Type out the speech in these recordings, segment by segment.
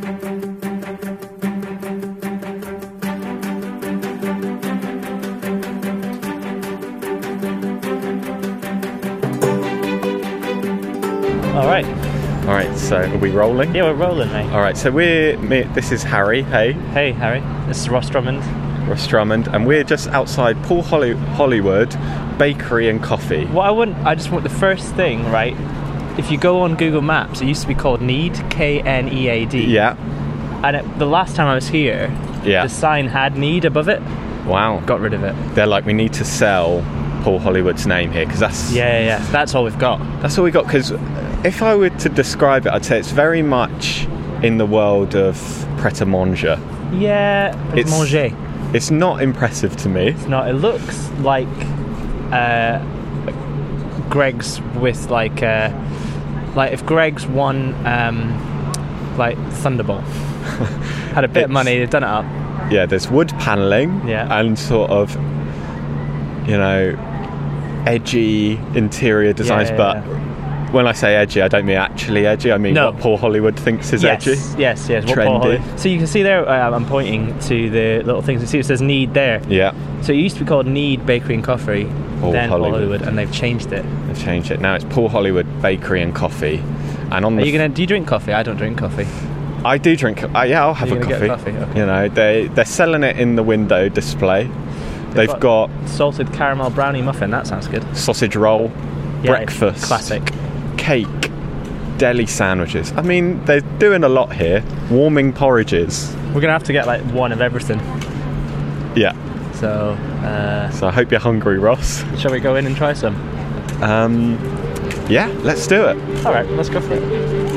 All right, so are we rolling? Yeah, we're rolling, mate. All right, so this is Harry. Hey. Hey, Harry. This is Ross Drummond. Ross Drummond, and we're just outside Paul Hollywood Bakery and Coffee. I just want the first thing, right? If you go on Google Maps, it used to be called Knead, K-N-E-A-D. Yeah. And the last time I was here, the sign had Knead above it. Wow. Got rid of it. They're like, we need to sell Paul Hollywood's name here, because that's... Yeah. That's all we've got. That's all we got, because if I were to describe it, I'd say it's very much in the world of pret-a-manger. Yeah, pret-a-manger. It's not impressive to me. It's not. It looks like Greggs with like if Greggs won like Thunderball, had a bit of money, they've done it up. Yeah, there's wood panelling and sort of, edgy interior designs, but when I say edgy, I don't mean actually edgy. I mean what Paul Hollywood thinks is edgy. Yes. Trendy. So you can see there, I'm pointing to the little things. You see it says Knead there. Yeah. So it used to be called Knead Bakery and Coffee, then Paul Hollywood, and they've changed it. They've changed it. Now it's Paul Hollywood Bakery and Coffee. And on do you drink coffee? I don't drink coffee. I do drink. I'll have a coffee. Get a coffee? Okay. They're selling it in the window display. They've got salted caramel brownie muffin. That sounds good. Sausage roll, breakfast, classic, cake, deli sandwiches. I mean, they're doing a lot here. Warming porridges. We're gonna have to get like one of everything. Yeah. So I hope you're hungry, Ross. Shall we go in and try some? Yeah, let's do it. All right, let's go for it.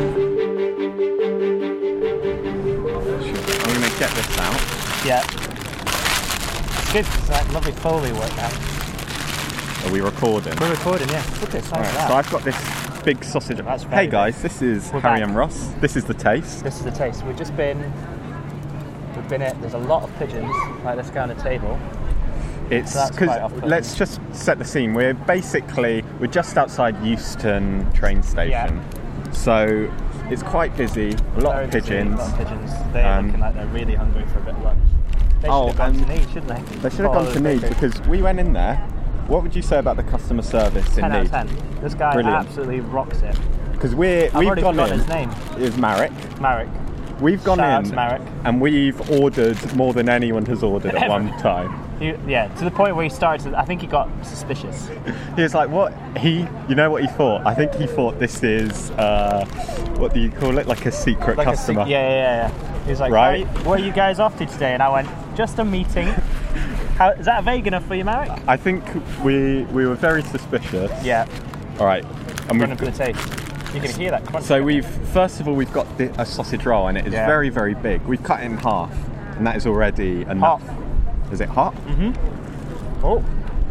I'm gonna get this out. Yeah. It's good. It's that lovely Foley work now. Are we recording? We're recording, yeah. Look at that. So I've got this big sausage. Hey guys, this is Harry and Ross. This is The Taste. This is The Taste. We've been at, there's a lot of pigeons, like this guy on the table. It's because, let's just set the scene. We're just outside Euston train station. Yeah. So it's quite busy, a lot of pigeons. They're looking like they're really hungry for a bit of lunch. They should have gone to Knead, shouldn't they? They should have gone to Knead, because we went in there. What would you say about the customer service in Knead? 10 out of 10. This guy absolutely rocks it. Because we've gone in. His name. Is Marek. We've gone in and we've ordered more than anyone has ordered at one time. To the point where he started, I think he got suspicious. He was like, what? You know what he thought? I think he thought this is, what do you call it? Like a secret customer. Yeah. He was like, right? Where are you guys off to today? And I went, just a meeting. Is that vague enough for you, Marek? I think we were very suspicious. Yeah. All right. And we're going to taste. You can hear that crunch. So first of all, we've got a sausage roll, and it is very, very big. We've cut it in half, and that is already enough. Hot. Is it hot? Mm-hmm. Oh.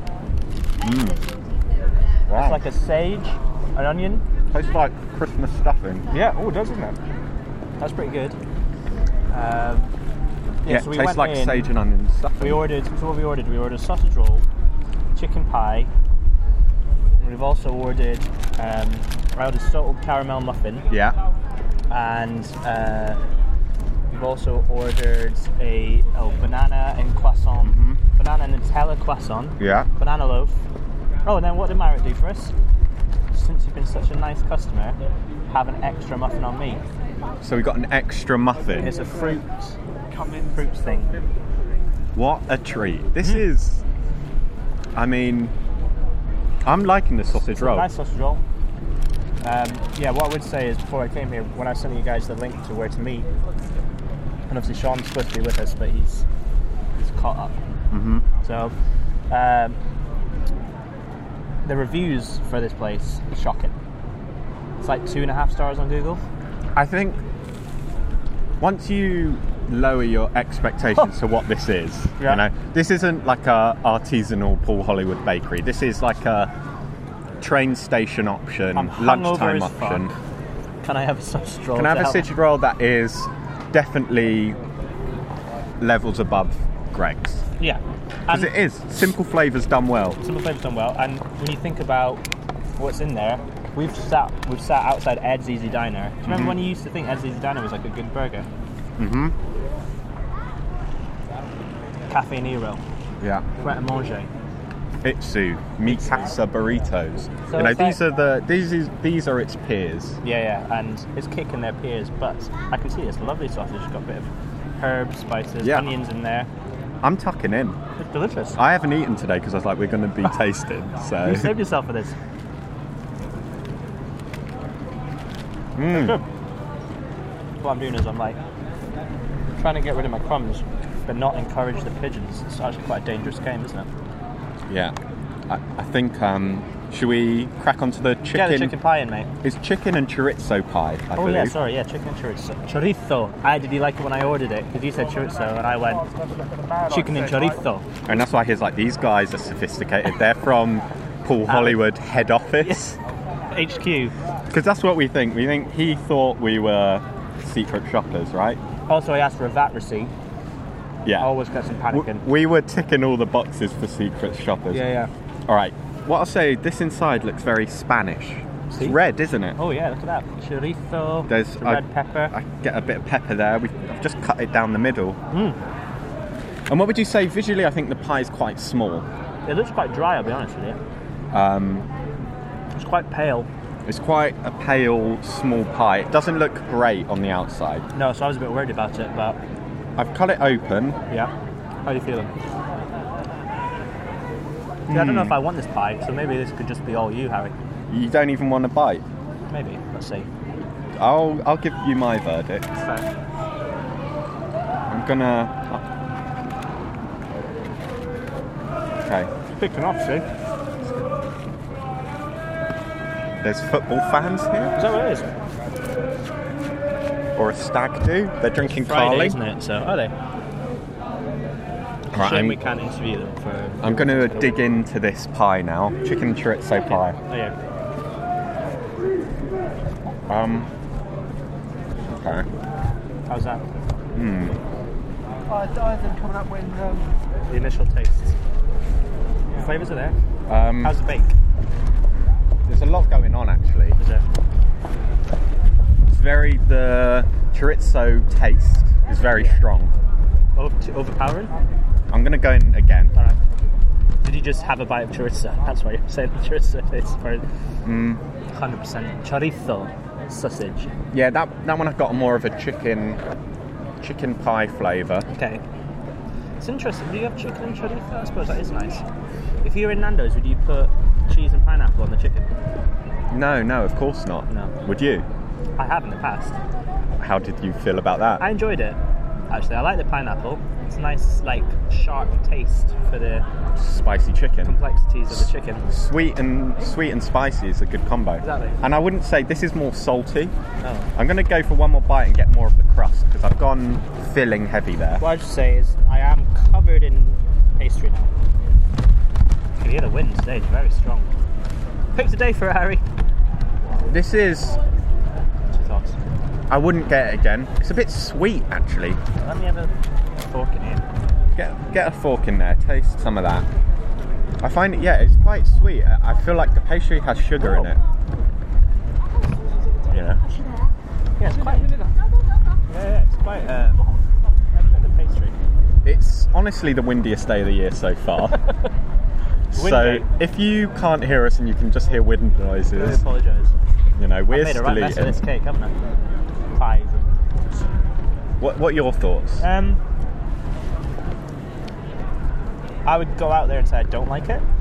Wow. It's like a sage, an onion. Tastes like Christmas stuffing. Yeah. Oh, doesn't it? That's pretty good. So tastes like sage and onion stuffing. We ordered a sausage roll, chicken pie. We've also ordered salted caramel muffin. Yeah. And we've also ordered a banana and croissant, banana and Nutella croissant. Yeah. Banana loaf. Oh, and then what did Marek do for us? Since you've been such a nice customer, have an extra muffin on me. So we got an extra muffin. It's a fruits thing. What a treat! This is. I mean, I'm liking the sausage roll. Nice sausage roll. What I would say is, before I came here, when I sent you guys the link to where to meet, and obviously Sean's supposed to be with us, but he's caught up. Mm-hmm. So, the reviews for this place are shocking. It's like 2.5 stars on Google. I think once you lower your expectations to what this is, this isn't like a artisanal Paul Hollywood bakery. This is like a train station option, lunchtime option. Can I have a sausage roll? Can I have a sausage roll that is definitely levels above Greggs? Yeah. Because it is. Simple flavours done well. And when you think about what's in there, we've sat outside Ed's Easy Diner. Do you remember when you used to think Ed's Easy Diner was like a good burger? Mm-hmm. Cafe Nero. Yeah. Pret a Manger. Itsu, Mikasa burritos. So you know, it's these are its peers. Yeah, and it's kicking their peers' butts. I can see it's a lovely sausage. It's got a bit of herbs, spices, onions in there. I'm tucking in. It's delicious. I haven't eaten today because I was like, we're going to be tasting. So You saved yourself for this. Mm. What I'm doing is I'm like trying to get rid of my crumbs, but not encourage the pigeons. It's actually quite a dangerous game, isn't it? Yeah. I think, should we crack onto the chicken? Yeah, the chicken pie in, mate. It's chicken and chorizo pie, I believe. Yeah, sorry, chicken and chorizo. Chorizo. Did you like it when I ordered it? Because you said chorizo, and I went chicken and chorizo. And that's why he's like, these guys are sophisticated. They're from Paul Hollywood head office. Yes. HQ. Because that's what we think. We think he thought we were secret shoppers, right? Also, I asked for a VAT receipt. Yeah. I always get some panicking. We were ticking all the boxes for secret shoppers. Yeah. All right. What I'll say, this inside looks very Spanish. See? It's red, isn't it? Oh yeah, look at that. Chorizo, There's red pepper. I get a bit of pepper there. I've just cut it down the middle. And what would you say, visually, I think the pie is quite small. It looks quite dry, I'll be honest with you. It's quite pale. It's quite a pale, small pie. It doesn't look great on the outside. No, so I was a bit worried about it, but... I've cut it open. Yeah. How are you feeling? I don't know if I want this pie, so maybe this could just be all you, Harry. You don't even want a bite? Maybe. Let's see. I'll give you my verdict. Fair. I'm gonna... Okay. Picking off, see? There's football fans here? Is that what it is? Or a stag do? They're drinking Friday, Carling. isn't it? So, are they? Right, Shame we can't interview them for... I'm going to dig into this pie now. Chicken chorizo pie. Oh, yeah. Okay. How's that? I had them coming up when... The initial tastes. The flavours are there. How's the bake? There's a lot going on, actually. Is there? The chorizo taste is very strong. Overpowering? I'm going to go in again. Alright. Did you just have a bite of chorizo? That's why you're saying the chorizo tastes very... 100% chorizo sausage. Yeah, that one I got more of a chicken pie flavour. Okay. It's interesting. Do you have chicken and chorizo? I suppose that is nice. If you were in Nando's, would you put cheese and pineapple on the chicken? No, of course not. No. Would you? I have in the past. How did you feel about that? I enjoyed it. Actually, I like the pineapple. It's a nice, sharp taste for the Spicy chicken. complexities of the chicken. Sweet and spicy is a good combo. Exactly. And I wouldn't say this is more salty. No. I'm going to go for one more bite and get more of the crust because I've gone filling heavy there. What I'd say is I am covered in pastry now. You can hear the wind today. It's very strong. Pick the day for it, Harry. This is... What's your thoughts? I wouldn't get it again. It's a bit sweet, actually. Let me have a fork in here. Get a fork in there. Taste some of that. I find it, it's quite sweet. I feel like the pastry has sugar in it. You know? Yeah, it's quite... Yeah, it's quite... the pastry. It's honestly the windiest day of the year so far. So if you can't hear us and you can just hear wind I noises, apologise. you know, we're I've made a still right mess of eating. this cake, haven't I? Pies. What are your thoughts? I would go out there and say I don't like it.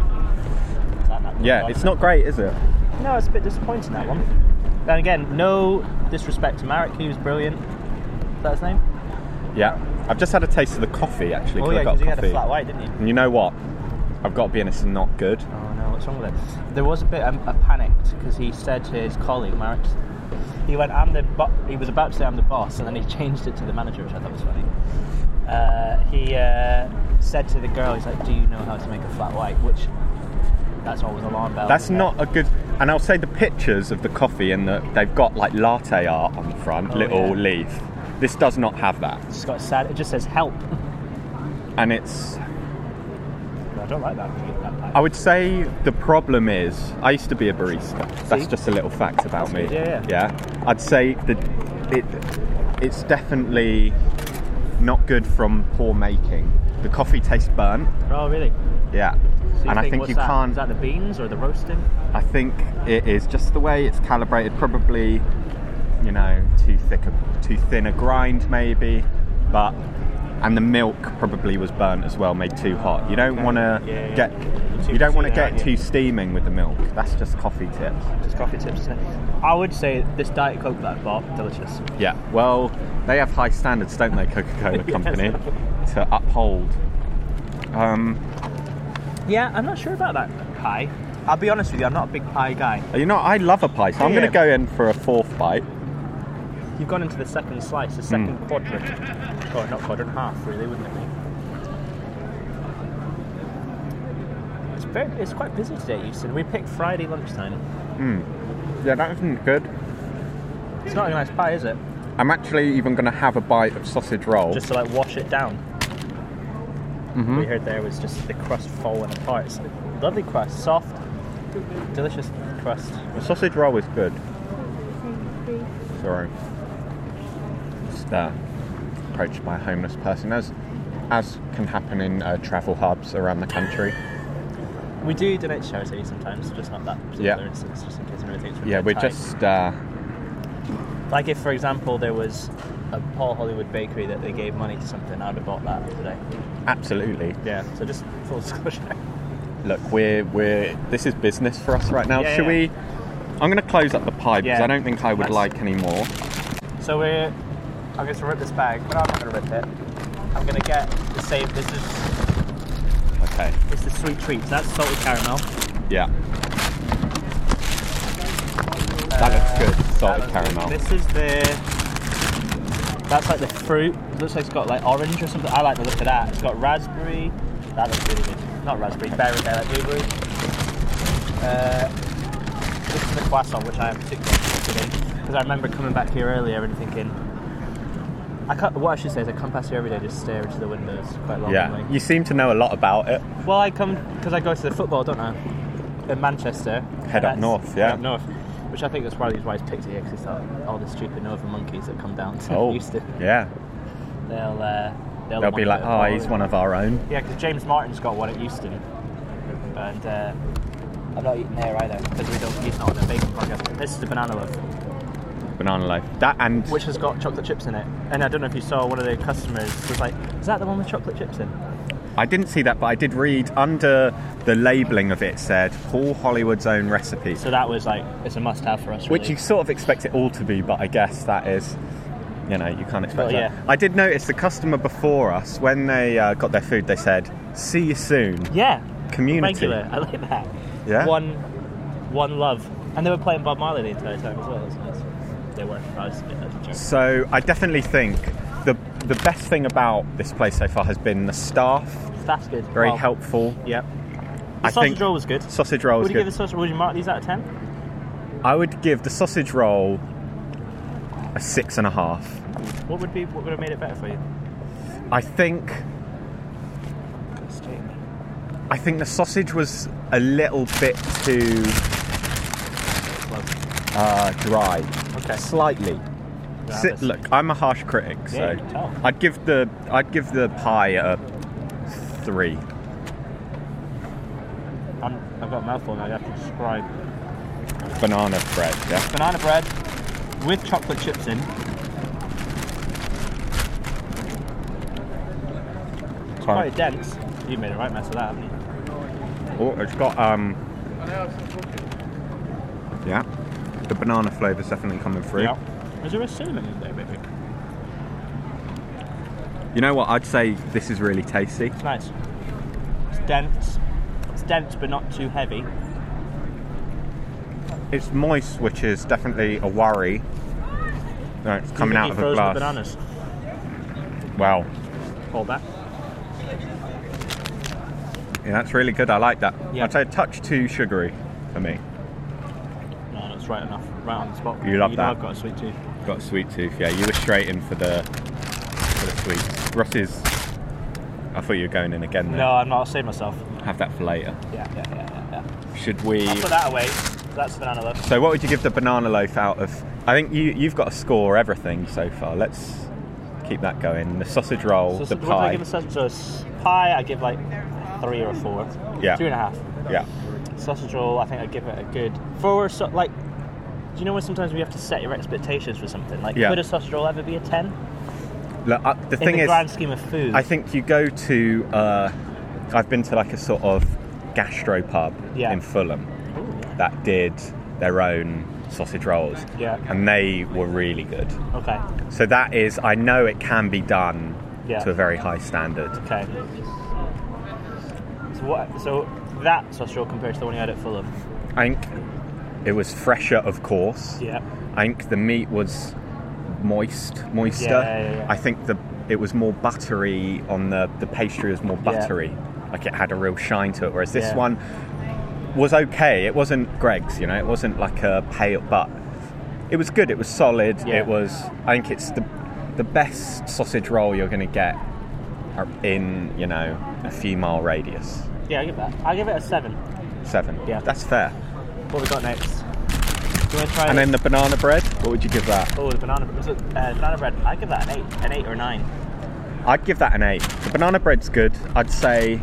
Yeah, it's not great, is it? No, it's a bit disappointing, that one. Then again, no disrespect to Marek, he was brilliant. Is that his name? Yeah. I've just had a taste of the coffee, actually. Oh 'cause I yeah, got because you had coffee. a flat white, didn't you? And you know what? I've got to be honest, it's not good. Oh no, what's wrong with it? There was a bit of panicked because he said to his colleague, Marek, he went, he was about to say I'm the boss, and then he changed it to the manager, which I thought was funny. He said to the girl, he's like, do you know how to make a flat white? Which, that's always alarm bell. That's not a good... And I'll say the pictures of the coffee and they've got latte art on the front, leaf. This does not have that. It's got sad. It just says help. And it's... I don't like that. I would say the problem is, I used to be a barista. That's just a little fact about me. Good, yeah. I'd say that it's definitely not good from poor making. The coffee tastes burnt. Oh, really? Yeah. So And I think what's you that? can't... Is that the beans or the roasting? I think it is just the way it's calibrated, probably, you know, too thin a grind maybe, but... And the milk probably was burnt as well, made too hot. You don't want to get too steaming with the milk. That's just coffee tips. Just coffee tips, isn't it? I would say this Diet Coke that I bought, delicious. Yeah, well, they have high standards, don't they, Coca-Cola Company, to uphold. Yeah, I'm not sure about that pie. I'll be honest with you, I'm not a big pie guy. You know, I love a pie, so I'm going to go in for a 4th bite. You've gone into the second slice, the second quadrant. Or not quadrant, half really, wouldn't it be? It's quite busy today at Euston. We picked Friday lunchtime. Yeah, that isn't good. It's not a nice pie, is it? I'm actually even going to have a bite of sausage roll. Just to like wash it down. What we heard there was just the crust falling apart. It's a lovely crust, soft, delicious crust. The sausage roll is good. Sorry. Just approached by a homeless person, as can happen in travel hubs around the country. We do donate to charity sometimes, just not that particular instance, just in case anyone thinks we're we're just... like if, for example, there was a Paul Hollywood bakery that they gave money to something, I'd have bought that today. Absolutely. Yeah, so just full disclosure. Look, this is business for us right now. Yeah, we... I'm going to close up the pie because I don't think I would like any more. So I'm going to rip this bag, but I'm not going to rip it. I'm going to get the same... This is... Okay. It's the sweet treats. That's salted caramel. Yeah. That looks good. Salted caramel. This is that's like the fruit. It looks like it's got like orange or something. I like the look of that. It's got raspberry. That looks really good. Not raspberry, berry, like blueberry. This is the croissant, which I am particularly interested in. Because I remember coming back here earlier and thinking, what I should say is I come past here every day, just stare into the windows quite long. Yeah, you seem to know a lot about it. Well, I come because I go to the football, don't I? In Manchester. Head up north, Head up north. Which I think that's probably why he's picked it here, because he's thought all the stupid Northern monkeys that come down to Euston. Yeah. They'll be like, he's one of our own. Yeah, because James Martin's got one at Euston. And I'm not eating there either, because he's not on a bacon burger. This is the banana loaf. Banana loaf. Which has got chocolate chips in it. And I don't know if you saw, one of the customers was like, is that the one with chocolate chips in? I didn't see that, but I did read under the labelling of it said Paul Hollywood's own recipe. So that was like, it's a must-have for us, really. Which you sort of expect it all to be, but I guess that is, you can't expect that. Yeah. I did notice the customer before us, when they got their food, they said, "See you soon." Yeah. Community. Regular. I like that. Yeah. One love. And they were playing Bob Marley the entire time as well. That's nice. They were. That's a joke. So I definitely think the best thing about this place so far has been the staff. That's good. Very helpful. Yep. The sausage roll was good. Sausage roll was good. Would you mark these out of 10? I would give the sausage roll a 6.5. What would have made it better for you? I think the sausage was a little bit too dry. Okay. Slightly. Look, I'm a harsh critic, so I'd give the pie a 3. I've got a mouthful now. I have to describe. Banana bread, yeah. Banana bread with chocolate chips in. It's quite dense. You made a right mess of that, haven't you? Oh, it's got yeah. The banana flavour's definitely coming through. Yeah. Is there a cinnamon in there, maybe? You know what? I'd say this is really tasty. It's nice. It's dense. It's dense, but not too heavy. It's moist, which is definitely a worry. No, it's coming out of a glass. Bananas. Wow. Hold that. Yeah, that's really good. I like that. Yeah. I'd say a touch too sugary for me. No, that's right enough. Right on the spot. You love that. I've got a sweet tooth. Got a sweet tooth. Yeah, you were straight in for the sweet. Ross is. I thought you were going in again there. No, I'm not. I'll save myself. Have that for later. Yeah. Should we? I'll put that away. That's the banana loaf. So, what would you give the banana loaf out of I think you've got to score everything so far. Let's keep that going. The sausage roll, So the what do pie. I give a sausage? So pie, I give like 3 or 4. Yeah. 2.5. Yeah. Sausage roll, I think I give it a good 4. Do you know when sometimes we have to set your expectations for something? Like, Yeah. could a sausage roll ever be a 10? Look, the In thing the is, grand scheme of food. I think you go to. I've been to like a sort of gastropub Yeah. in Fulham Ooh. that did their own sausage rolls, Yeah. and they were really good. Okay. So that is, I know it can be done Yeah. to a very high standard. Okay. So that sausage roll compared to the one you had at Fulham. I think it was fresher, of course. Yeah. I think the meat was moister. Yeah. I think it was more buttery on the pastry was more Yeah. buttery. Like it had a real shine to it, whereas this Yeah. one was okay. It wasn't Greg's, it wasn't like a pale, but it was good. It was solid. Yeah. It was. I think it's the best sausage roll you're going to get in a few mile radius. Yeah, I give that. I give it a 7. 7. Yeah. That's fair. What we got next? Do you want to try And then the banana bread. What would you give that? the banana bread. I give that an 8 or 9. I'd give that an 8. The banana bread's good. I'd say.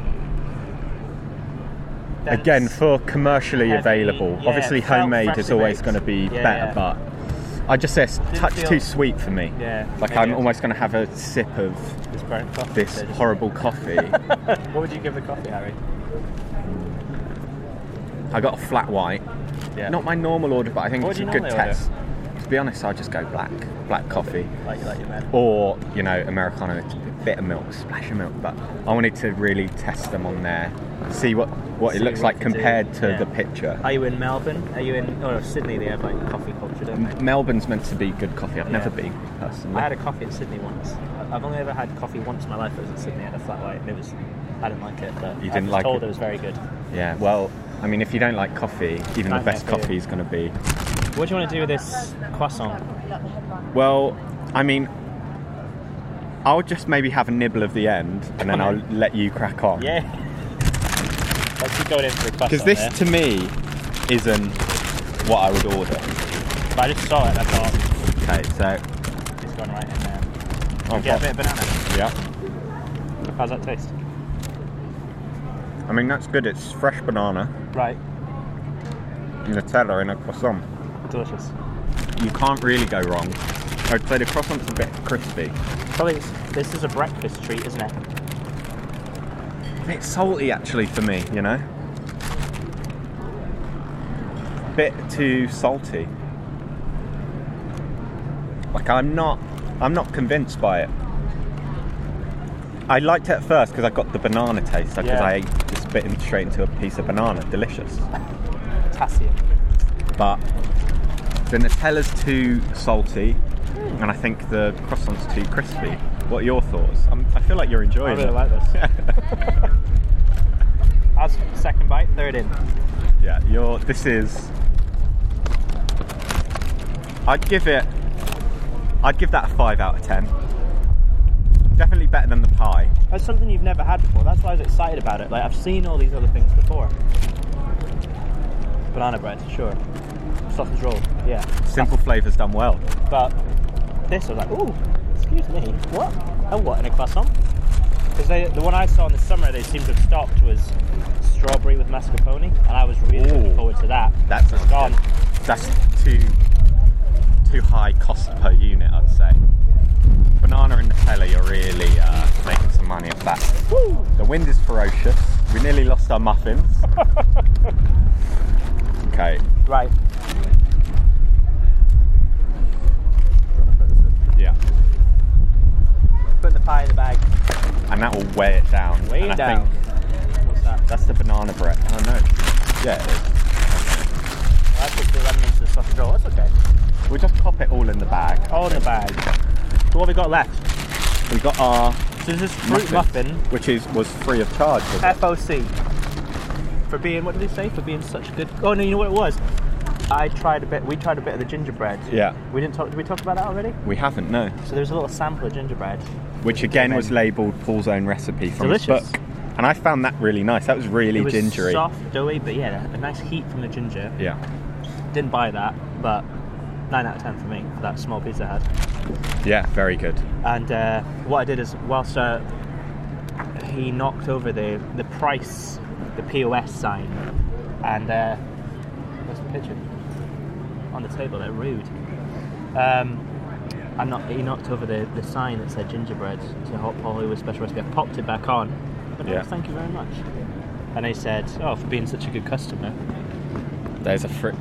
Dense, Again, for commercially heavy, available, yeah, obviously it felt homemade is freshly always baked. going to be Yeah, better, yeah. but I just say it's a touch feel- too sweet for me. Yeah, Like maybe I'm it- almost going to have a sip of This burnt coffee. this So just- horrible coffee. What would you give the coffee, Harry? I got a flat white. Yeah. Not my normal order, but I think What it's do a you good normally order? test. To be honest, I'll just go black coffee. Like your man. Or, Americano, it's a bit of milk, splash of milk, but I wanted to really test them on there, see what See it looks what like to do. compared to Yeah. the picture. Are you in Melbourne? Are you in? Oh, Sydney. They have like coffee culture, don't they? Melbourne's meant to be good coffee. I've Yeah. never been, personally. I had a coffee in Sydney once. I've only ever had coffee once in my life. It was in Sydney. I had a flat white, and I didn't like it. But You I didn't was like told it? it was very good. Yeah, well, I mean, if you don't like coffee, even the Nightmare best for you. coffee is going to be... What do you want to do with this croissant? Well, I mean, I'll just maybe have a nibble of the end, and then I'll let you crack on. Yeah. Let's keep going in for the croissant. Because this, there. to me, isn't what I would order. But I just saw it. I thought Okay, so... it's going right in there. I'll Get a pop- bit of banana. Yeah. How's that taste? I mean, that's good. It's fresh banana, Right. Nutella in a croissant. Delicious. You can't really go wrong. I'd say the croissant's a bit crispy. Probably this is a breakfast treat, isn't it? It's salty, actually, for me, Bit too salty. Like, I'm not convinced by it. I liked it at first because I got the banana taste, because Yeah. I ate just bit straight into a piece of banana. Delicious. Potassium. But the Nutella's too salty, and I think the croissant's too crispy. What are your thoughts? I feel like you're I enjoying really it. like this. That's second bite, third in. Yeah, this is... I'd give that a 5 out of 10. Definitely better than the pie. That's something you've never had before. That's why I was excited about it. Like, I've seen all these other things before. Banana bread, sure. Sausage roll, yeah. Simple flavours done well. But this, I was like, ooh, excuse me, what? And what, in a croissant? Because the one I saw in the summer, they seemed to have stopped, was strawberry with mascarpone, and I was really looking Ooh. forward to that. That's It's gone. That's too high cost per unit, I'd say. Banana and Nutella, you're really making some money off that. Woo! The wind is ferocious. We nearly lost our muffins. Okay. Right. Yeah. Put the pie in the bag. And that will weigh it down. Weigh and it I down. think What's that? that's the banana bread. Oh no. Yeah, it is. I put the lemon into the sausage roll. That's okay. We'll just pop it all in the bag. All in the bag. So what have we got left? We got our So this is fruit muffin. which was free of charge. Was it? FOC. For being, what did they say? For being such good. Oh no, you know what it was? We tried a bit of the gingerbread. Yeah. Did we talk about that already? We haven't, no. So there's a little sample of gingerbread. Which again was labelled Paul's own recipe from Delicious. his book. And I found that really nice. That was really It was gingery. soft, doughy, but yeah, a nice heat from the ginger. Yeah. Didn't buy that, but 9 out of 10 for me for that small pizza I had. Yeah, very good. And what I did is, whilst he knocked over the price, the POS sign, and where's the picture? On the table, they're rude. He knocked over the sign that said gingerbread to Paul Hollywood Special Recipe. I popped it back on. But Yeah. thank you very much. And they said, "Oh, for being such a good customer." There's a free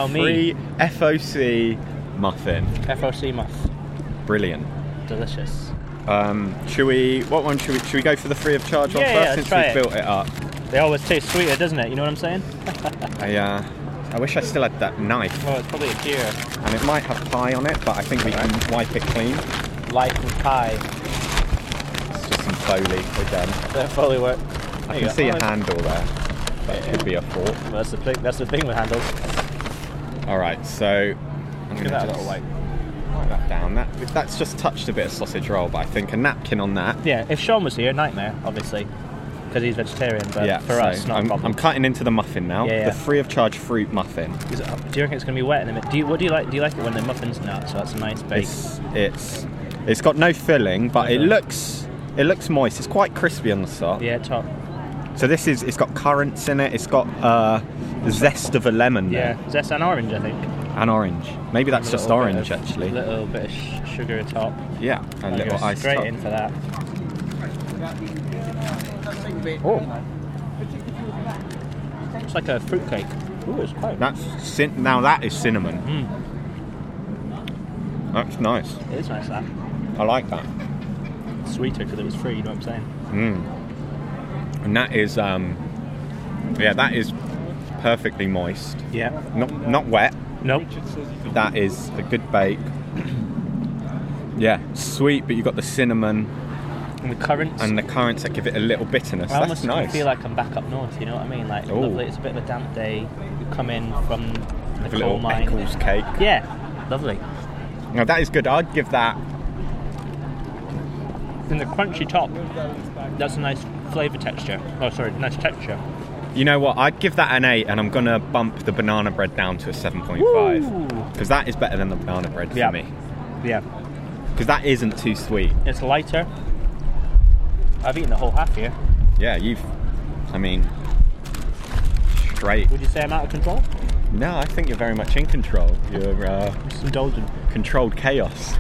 FOC muffin. FOC muff, Brilliant. delicious. Should we go for the free of charge one Yeah, first let's since try we've it. built it up? They always taste sweeter, doesn't it? You know what I'm saying? I wish I still had that knife, Well, it's probably a cure. and it might have pie on it, but I think we can wipe it clean. Life with pie. It's just some Foley again. That fully work. I can see a handle there. That could be a fork. Well, that's the thing with handles. All right, so I'm Give going that a to little wipe. wipe that down. That's just touched a bit of sausage roll, but I think a napkin on that. Yeah, if Sean was here, nightmare, obviously, because he's vegetarian. But Yeah, for so us, not a I'm problem. cutting into the muffin now. Yeah, yeah. The free of charge fruit muffin. Do you reckon it's going to be wet in a minute? What do you like? Do you like it when the muffin's not? So that's a nice bake. It's got no filling, but it looks moist. It's quite crispy on the top. Yeah, top. So it's got currants in it. It's got the zest of a lemon Yeah, there. zest and orange, I think. And orange. Maybe that's A just little bit orange, of- actually. A little bit of sugar top. Yeah, a I'll little go ice straight top. in for that. Oh, it's like a fruitcake. Ooh, it's quite. Now that is cinnamon. That's nice. It is nice that. I like that. Sweeter because it was free. You know what I'm saying? And that is, that is perfectly moist. Yeah. Not wet. Nope. That is a good bake. Yeah, sweet, but you've got the cinnamon And the currants. and the currants that give it a little bitterness. I That's almost nice. feel like I'm back up north. You know what I mean? Like Ooh. lovely. It's a bit of a damp day. You come in from the Like a coal little mine. Eccles cake. Yeah, lovely. Now that is good. I'd give that. And the crunchy top. That's a nice flavour texture. Oh, sorry, nice texture. You know what? I'd give that an 8, and I'm gonna bump the banana bread down to a 7.5 because that is better than the banana bread Yeah. for me. Yeah, Because that isn't too sweet. it's lighter. I've eaten the whole half here. Yeah, straight. Would you say I'm out of control? No, I think you're very much in control. You're Just indulgent. controlled chaos.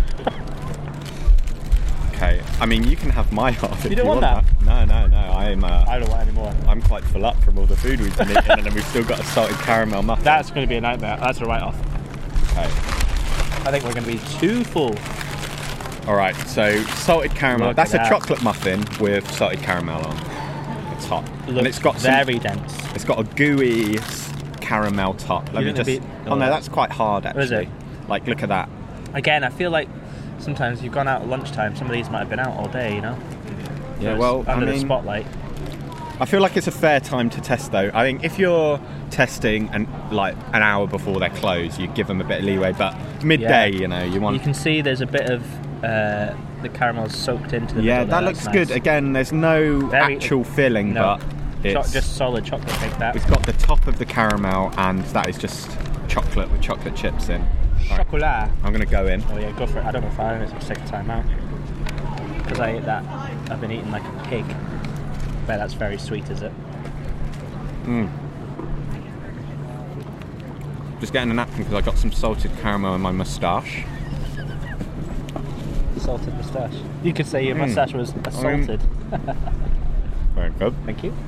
Okay, I mean you can have my half. If You don't want that? No. I don't want any more. I'm quite full up from all the food we've been eating, and then we've still got a salted caramel muffin. That's going to be a nightmare. That's a write-off. Okay. I think we're going to be too full. All right, so salted caramel. Look That's at a that. chocolate muffin with salted caramel on the top, and Looks it's got very dense. It's got a gooey caramel top. Let me think just. it'd be- Oh no, that's quite hard actually. Is it? Like, look at that. Again, I feel like sometimes you've gone out at lunchtime. Some of these might have been out all day, you know? Yeah, It's well, under I the mean, spotlight. I feel like it's a fair time to test though. I think if you're testing like an hour before they're closed, you give them a bit of leeway. But midday, Yeah. you want. You can see there's a bit of the caramel's soaked into the Yeah, middle that there. looks That's good. nice. Again, there's no Very- actual filling, No. but it's Just solid chocolate cake that. It's got the top of the caramel, and that is just chocolate with chocolate chips in. Right, Chocolat. I'm gonna go in. Oh yeah, go for it. I don't know if I own it. It's second time out. Because I ate that. I've been eating like a pig. Bet that's very sweet, is it? Just getting a napkin because I got some salted caramel in my moustache. Salted moustache. You could say your moustache was assaulted. Very good. Thank you.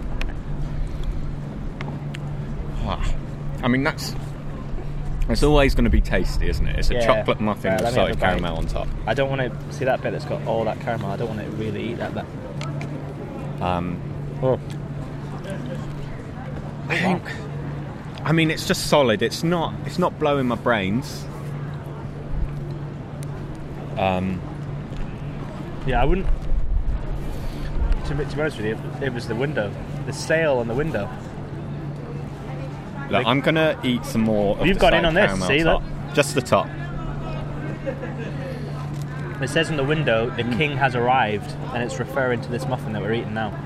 I mean, it's always going to be tasty, isn't it? It's a Yeah. chocolate muffin Right, with let me have salted a bite. caramel on top. I don't want to see that bit that's got all that caramel. I don't want to really eat that bit. Oh. I think. I mean, it's just solid. It's not blowing my brains. Yeah, I wouldn't. To be honest with you, it was the window, the sail on the window. Look, I'm gonna eat some more. Of You've the got in salted on this, caramel see, top. look. Just the top. It says in the window, "The king has arrived," and it's referring to this muffin that we're eating now.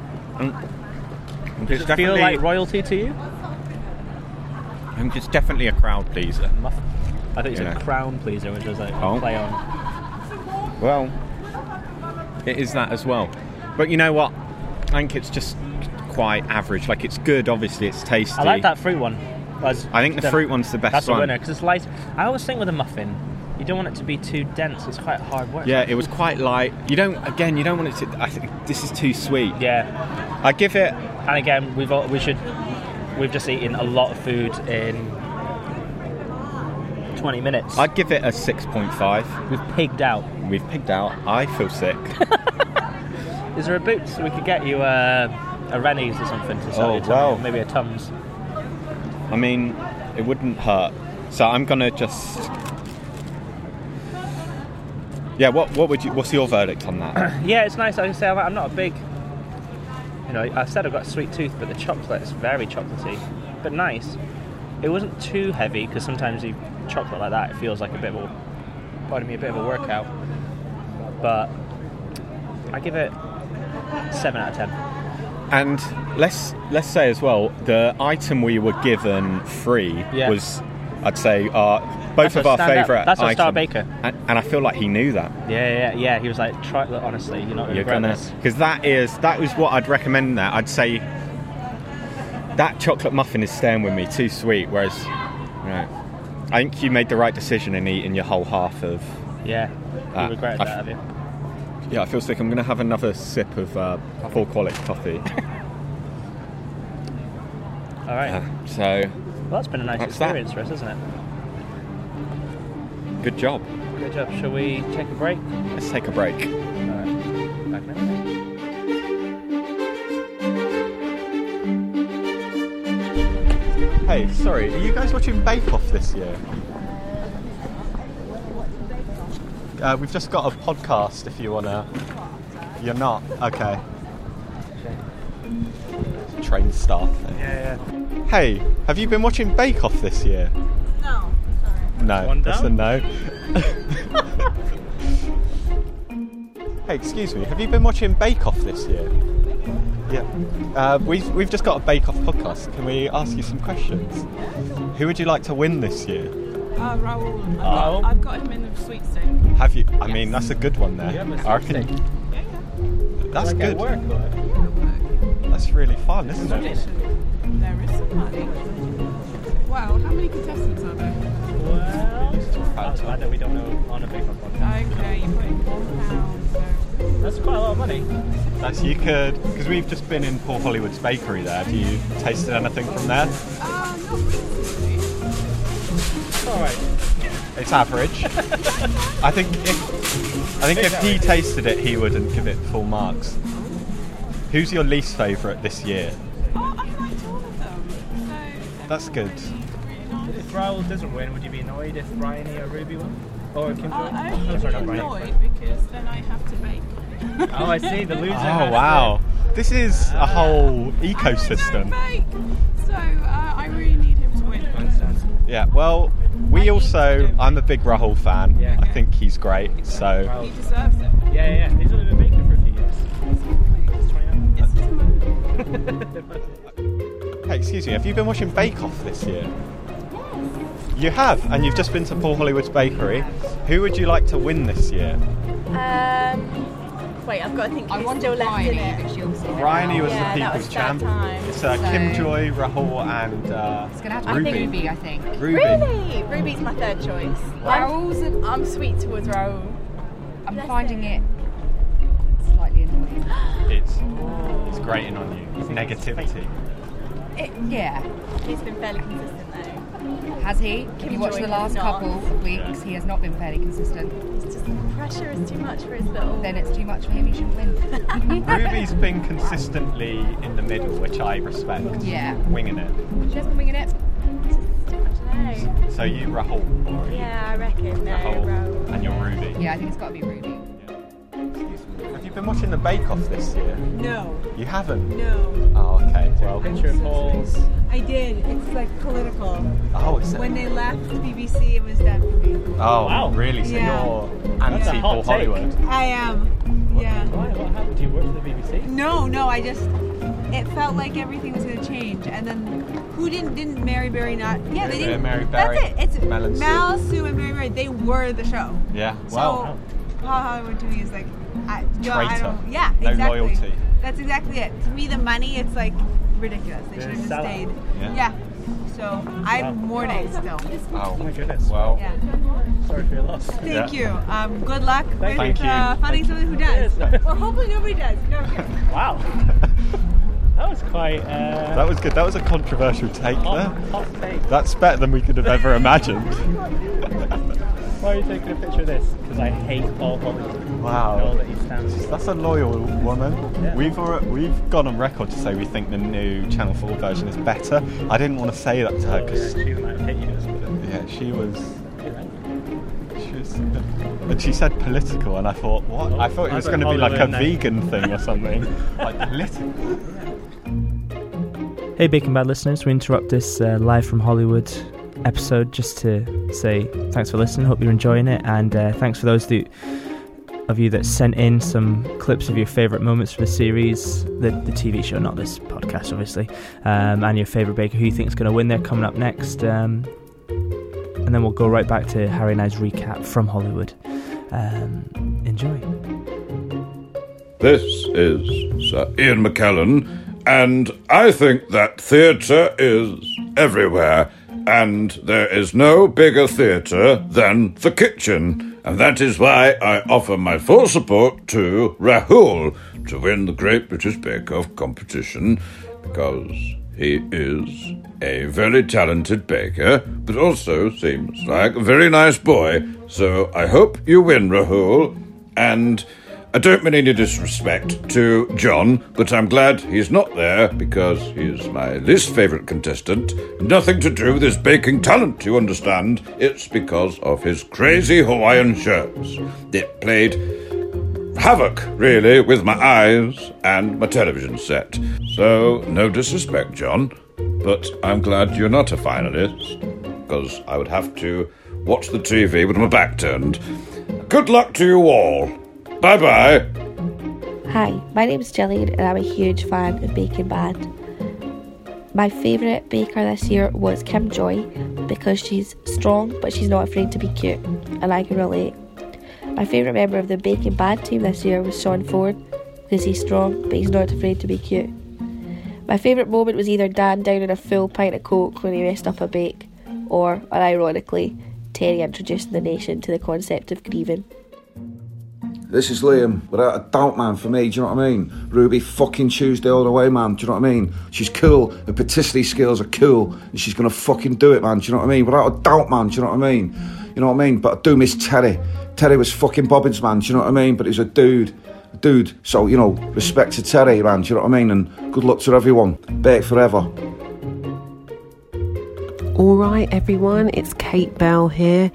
Does it feel like royalty to you? It's definitely a crowd pleaser. Muffin. I think it's You a know. crown pleaser, which was like Oh. play on. Well, it is that as well. But you know what? I think it's just quite average. Like, it's good, obviously, it's tasty. I like that fruit one. I think the fruit one's the best That's one. a winner because it's light. I always think with a muffin, you don't want it to be too dense. It's quite hard work. Yeah, it was quite light. You don't want it to... I think this is too sweet. Yeah. I give it... And again, we've just eaten a lot of food in 20 minutes. I'd give it a 6.5. We've pigged out. We've pigged out. I feel sick. Is there a Boots? We could get you a Rennie's or something to sell Oh, your tummy, wow. maybe a Tums. I mean, it wouldn't hurt. So I'm gonna just... Yeah, what's your verdict on that? Yeah, it's nice. Like I say, I'm not a big... I said I've got a sweet tooth, but the chocolate is very chocolatey, but nice. It wasn't too heavy, because sometimes you chocolate like that, it feels like a bit of a workout. But I give it 7 out of 10. And let's say as well, the item we were given free was, I'd say, both of our favourite That's our items. Star Baker. And I feel like he knew that. Yeah. He was like, try. Look, honestly, you're not going to regret this. Because that was what I'd recommend there. I'd say that chocolate muffin is staying with me, too sweet. Whereas, I think you made the right decision in eating your whole half of. Yeah, you regretted that, have you? Yeah, I feel sick. I'm going to have another sip of poor quality coffee. All right. Well, that's been a nice experience for us, isn't it? Good job. Good job. Shall we take a break? Let's take a break. All right. Back in a minute. Hey, sorry, are you guys watching Bake Off this year? We've just got a podcast if you want to... You're not? Okay. Train staff. Yeah. Hey, have you been watching Bake Off this year? No, sorry. No, One that's a down? no. Hey, excuse me, have you been watching Bake Off this year? Yeah. We've just got a Bake Off podcast. Can we ask you some questions? Who would you like to win this year? Raoul. Raoul? I've got him in the sweepstake. Have you? I mean, that's a good one there. Yeah, I reckon. That's Like good. at work, or? That's really fun, isn't it? There is some money. Wow, how many contestants are there? Well, that's bad that we don't know on a Bake Off podcast. Okay, you put in £1, so... That's quite a lot of money. That's you could, because we've just been in Paul Hollywood's bakery there. Have you tasted anything from there? Not really. All right. It's average. I think if he tasted it, he wouldn't give it full marks. Who's your least favourite this year? Oh, I liked all of them. So, That's good. really nice. If Raoul doesn't win, would you be annoyed if Bryony or Ruby won? Or Kim Joy? I Oh, would sorry, be not Bryony. annoyed because then I have to bake. Oh, I see. The loser. Oh wow, this is a whole ecosystem. I don't bake, so I really need him to win. Yeah. Well, I'm a big Rahul fan. Yeah. I think he's great. So He deserves it. Yeah. He's only been baking for a few years. It's his money. hey, excuse me. Have you been watching Bake Off this year? You have, and you've just been to Paul Hollywood's bakery. Who would you like to win this year? Wait, I've got to think who's still left in it. Bryony was Yeah, the that people's was champ. that time. It's Kim Joy, Rahul, and It's going to have to Ruby. be Ruby, I think. Ruby. Really? Ruby's my third choice. Raoul's I'm sweet towards Raoul. I'm Bless finding him. it slightly annoying. It's grating on you. It's negativity. Yeah. He's been fairly consistent though. Has he? If Kim you watch Joy the has last not. couple of weeks, he has not been fairly consistent. It's just the pressure is too much for his little... Then it's too much for him, he shouldn't win. Ruby's been consistently in the middle, which I respect. Yeah. Winging it. She has been winging it. I don't know. So you Rahul, or you Yeah, I reckon. No, Rahul, Raoul. and you're Ruby. Yeah, I think it's got to be Ruby. Have you been watching the Bake Off this year? No, You haven't? no. Oh, okay. Well, Picture of Paul's. I did. It's like political. oh, is it? When they left BBC, it was done for me. Oh, Wow. really? So Yeah. you're That's a anti hot Paul take. Hollywood? I am. Yeah. Why? What happened? Do you work for the BBC? No, I just... it felt like everything was going to change. And then who didn't Mary Berry not? Yeah, they didn't. Mary Berry. That's it. It's Mel and Mel, Sue, and Mary Berry. They were the show. Yeah. So Wow. Paul Hollywood to me is like, I Traitor. don't. Yeah, No exactly. loyalty. That's exactly it. To me, the money, it's like ridiculous. They should have just Sellout. stayed. Yeah. Yeah. So I'm mourning still. Oh my goodness. Well. Yeah. Sorry for your loss. Thank Yeah. you. Good luck Thank with you. finding someone who does. Or hopefully nobody does. No, I'm kidding. Wow. That was quite. That was good. That was a controversial take there. Hot take. That's better than we could have ever imagined. Why are you taking a picture of this? Because I hate Paul Hollywood. Wow. And all that he stands for. That's a loyal woman. Yeah. We've gone on record to say we think the new Channel 4 version is better. I didn't want to say that to her because She might hit you. she was, and she said political, and I thought, what? I thought it was going to be like a vegan thing or something. Like political. Hey Bacon Bad listeners, we interrupt this live from Hollywood episode just to say thanks for listening, hope you're enjoying it, and thanks for those of you that sent in some clips of your favourite moments for the series, the TV show, not this podcast obviously, and your favourite baker, who you think is going to win there, coming up next, and then we'll go right back to Harry and I's recap from Hollywood. Enjoy. This is Sir Ian McKellen, and I think that theatre is everywhere, and there is no bigger theatre than the kitchen, and that is why I offer my full support to Rahul to win the Great British Bake Off competition, because he is a very talented baker, but also seems like a very nice boy, so I hope you win, Rahul, and I don't mean any disrespect to John, but I'm glad he's not there because he's my least favourite contestant. Nothing to do with his baking talent, you understand. It's because of his crazy Hawaiian shirts. It played havoc, really, with my eyes and my television set. So, no disrespect, John, but I'm glad you're not a finalist, because I would have to watch the TV with my back turned. Good luck to you all. Bye-bye. Hi, my name's Gillian and I'm a huge fan of Bacon Bad. My favourite baker this year was Kim Joy because she's strong but she's not afraid to be cute, and I can relate. My favourite member of the Bacon Bad team this year was Sean Ford because he's strong but he's not afraid to be cute. My favourite moment was either Dan downing a full pint of Coke when he messed up a bake, or, unironically, Terry introducing the nation to the concept of grieving. This is Liam, without a doubt, man, for me, do you know what I mean? Ruby fucking Tuesday all the way, man, do you know what I mean? She's cool, her patisserie skills are cool, and she's going to fucking do it, man, do you know what I mean? Without a doubt, man, do you know what I mean? You know what I mean? But I do miss Terry. Terry was fucking bobbins, man, do you know what I mean? But he's a dude, so, you know, respect to Terry, man, do you know what I mean? And good luck to everyone. Bake forever. All right, everyone, it's Kate Bell here.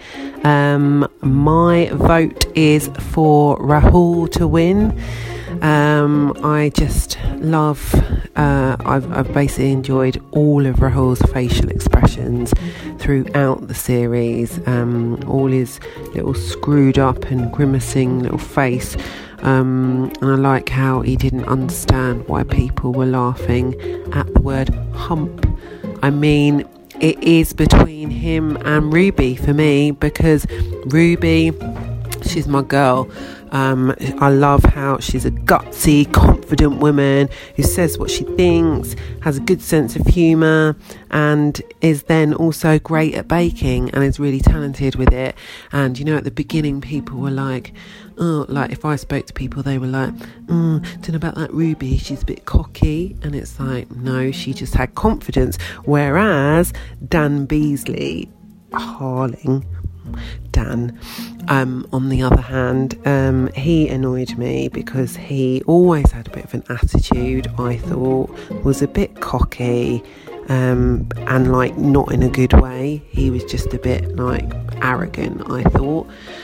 My vote is for Rahul to win. I just love, I've basically enjoyed all of Rahul's facial expressions throughout the series, all his little screwed up and grimacing little face. And I like how he didn't understand why people were laughing at the word hump. I mean, it is between him and Ruby for me, because Ruby, she's my girl. I love how she's a gutsy, confident woman who says what she thinks, has a good sense of humour, and is then also great at baking and is really talented with it. And, you know, at the beginning, people were like, oh, like if I spoke to people, they were like, don't know about that Ruby, she's a bit cocky. And it's like, no, she just had confidence. Whereas Dan Beasley, Harling, Dan, on the other hand, he annoyed me because he always had a bit of an attitude, I thought, was a bit cocky, and like not in a good way. He was just a bit like arrogant, I thought.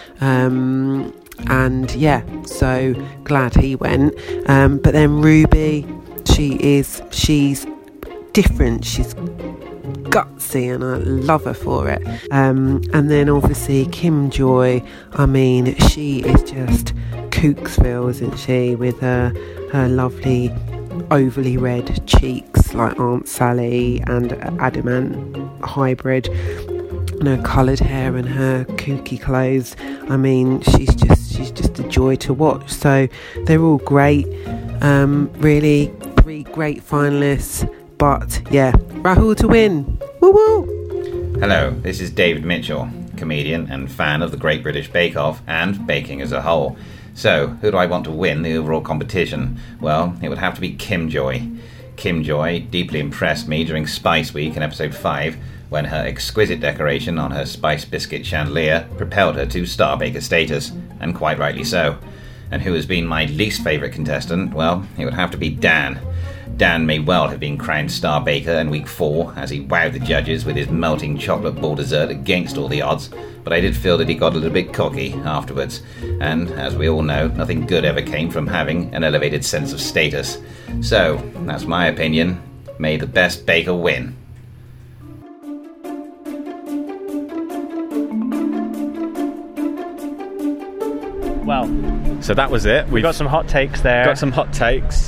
And yeah, so glad he went. But then Ruby, she's different, she's gutsy, and I love her for it. And then obviously Kim Joy, I mean, she is just Cooksville, isn't she, with her lovely overly red cheeks like Aunt Sally and Adamant hybrid, and her coloured hair and her kooky clothes. I mean, she's just a joy to watch. So they're all great. Really 3 great finalists, but yeah, Rahul to win. Woo woo! Hello, this is David Mitchell, comedian and fan of the Great British Bake Off and baking as a whole. So, who do I want to win the overall competition? Well, it would have to be Kim Joy. Kim Joy deeply impressed me during Spice Week in episode 5, when her exquisite decoration on her spice biscuit chandelier propelled her to star baker status, and quite rightly so. And who has been my least favourite contestant? Well, it would have to be Dan. Dan may well have been crowned star baker in week 4, as he wowed the judges with his melting chocolate ball dessert against all the odds, but I did feel that he got a little bit cocky afterwards, and as we all know, nothing good ever came from having an elevated sense of status. So, that's my opinion. May the best baker win. Well, so that was it. We've got some hot takes there. Got some hot takes.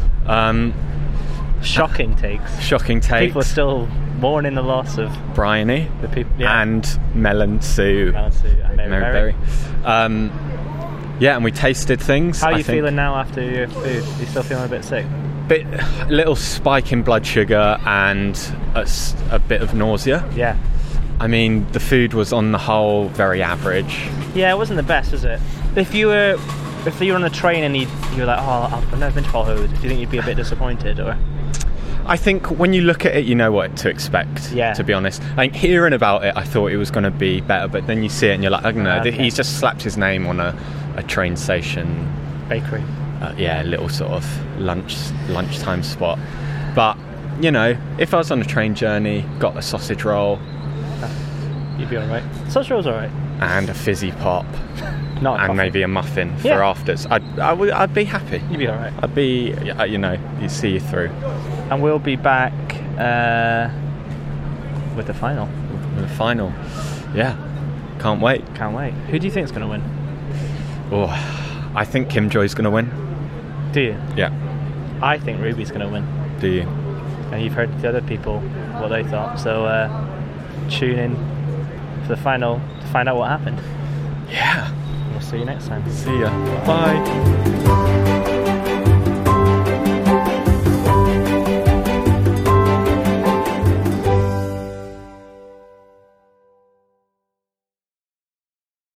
Shocking takes. Shocking takes. People are still mourning the loss of Bryony, the people, yeah. And Melon Sue and Mary Berry. Yeah, and we tasted things. How are you feeling now after your food? Are you still feeling a bit sick? A little spike in blood sugar and a bit of nausea. Yeah. I mean, the food was on the whole very average. Yeah, it wasn't the best, was it? If you were on a train and you were like, oh, I've never been to Hollywood, do you think you'd be a bit disappointed? Or I think when you look at it, you know what to expect, to be honest. Like, hearing about it, I thought it was going to be better, but then you see it and you're like, oh, no, he's just slapped his name on a train station. Bakery. A little sort of lunchtime spot. But, you know, if I was on a train journey, got a sausage roll... You'd be alright. Sausage roll's alright. And a fizzy pop. Not a and coffee. Maybe a muffin for afters. I'd be happy. You'd be alright. I'd be, you know, you'd see you through. And we'll be back with the final. With the final. Yeah. Can't wait. Who do you think's going to win? Oh, I think Kim Joy's going to win. Do you? Yeah. I think Ruby's going to win. Do you? And you've heard the other people what they thought. So tune in for the final to find out what happened. Yeah. We'll see you next time. See ya. Bye.